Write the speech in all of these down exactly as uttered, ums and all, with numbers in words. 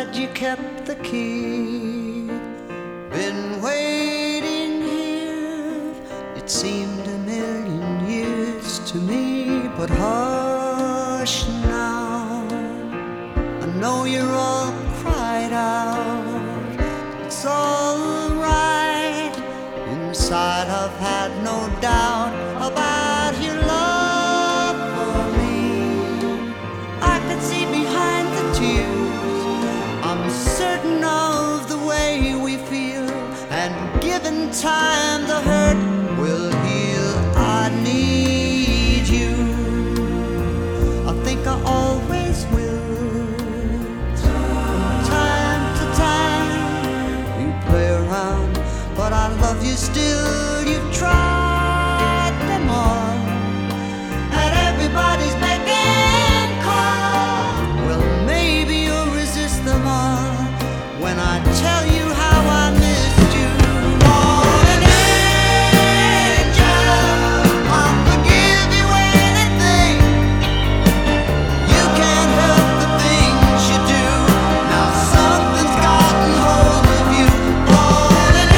glad you kept the key. Been waiting here, it seemed a million years to me. But hush now, I know you're all cried out. It's all right, inside I've had no doubt about your love for me. I could see behind the tears, I'm certain of the way we feel, and given time the hurt will heal. I need you, I think I always will. From time to time you play around, but I love you still. You've tried them all, and everybody's making call. Well, maybe you'll resist them all when I tell you how I missed you. Oh, an angel, I'll forgive you anything. You can't help the things you do. Now something's gotten hold of you. Oh, an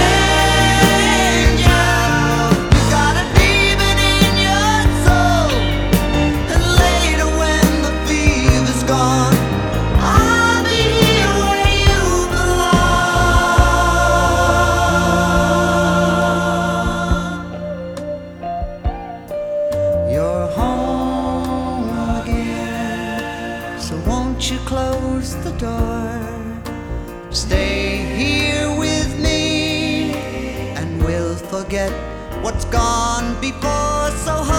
angel, you got a demon in your soul. And later when the fever's gone, I'll be here where you belong. You're home again, so won't you close the door? Stay here with me, and we'll forget what's gone before. So